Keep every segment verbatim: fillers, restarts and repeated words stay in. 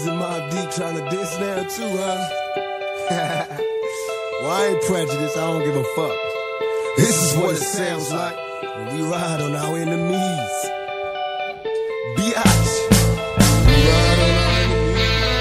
niggas in Mobb Deep trying to diss now too, huh? Well, I ain't prejudiced, I don't give a fuck. This is what it sounds like when we ride on our enemies. Biatch. We ride on our enemies.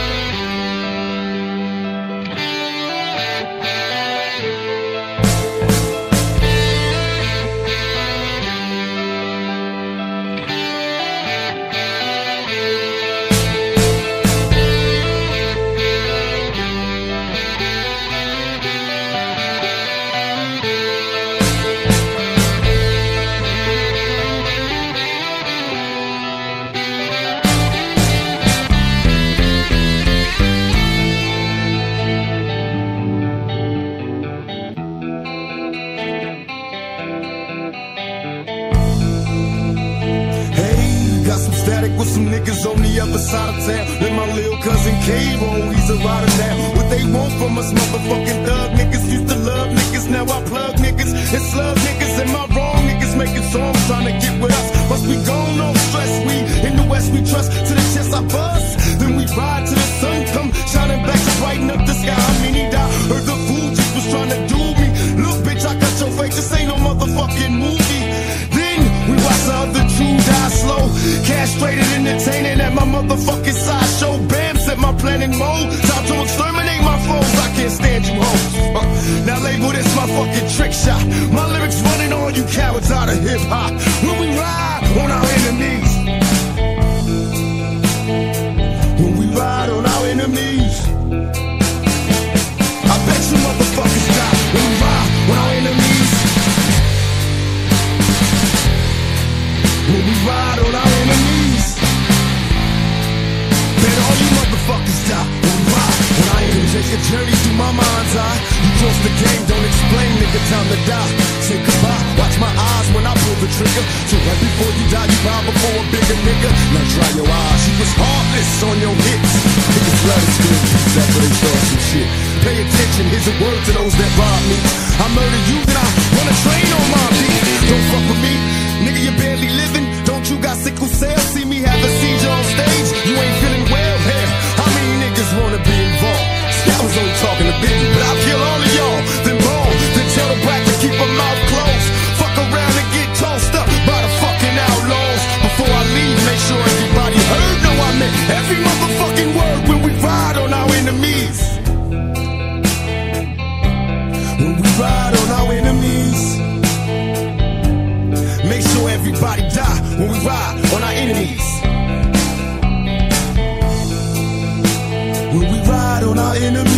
Got some static with some niggas on the other side of town. Then my little cousin K-Roll, he's a rider now. What they want from us motherfucking thug niggas. Used to love niggas, now I plug niggas and slug niggas. Am I wrong? Niggas making songs trying to get with us. Must be gone, no stress. We in the West, we trust. To the chest I bust. Then we ride to the sun come shining back to brighten up the sky. I mean he died. Heard the fool just was trying to do me. Look bitch, I got your face. This ain't no motherfucking movie. Then we watch the other two die slow. Castrated, entertaining at my motherfucking sideshow. Bam, set my plan in mode. Time to exterminate my foes. I can't stand you hoes. Uh, now label this my fucking trick shot. My lyrics running all you cowards out of hip hop. When we ride on our enemies. When we ride on our enemies. I bet you motherfuckers die when we ride on our enemies. When we ride on our enemies. Bet all you motherfuckers die when we ride on our enemies. Take a journey through my mind's eye. You cross the game, don't explain, nigga, time to die. Say goodbye, watch my eyes when I pull the trigger. So right before you die, you bow before a bigger nigga. Now dry your eyes, you was heartless on your hits. Niggas love to steal peace after they start some shit. Pay attention, here's a word to those that rob me. I murder you, then I run a train on my beat. Don't fuck with me, nigga, you barely living. Don't you got sickle cell? See me have a seizure on stage. You ain't feeling well, hell. How many niggas wanna be involved? See, I was only talking to Biggie, but I'll kill all of y'all. Then roll, then tell the brat to keep her mouth closed. Fuck around and get tossed up by the fucking outlaws. Before I leave, make sure everybody heard. No, I meant every motherfucking word when we ride on our enemies. When we ride on our enemies. Make sure everybody die when we ride on our enemies. When we ride on our enemies.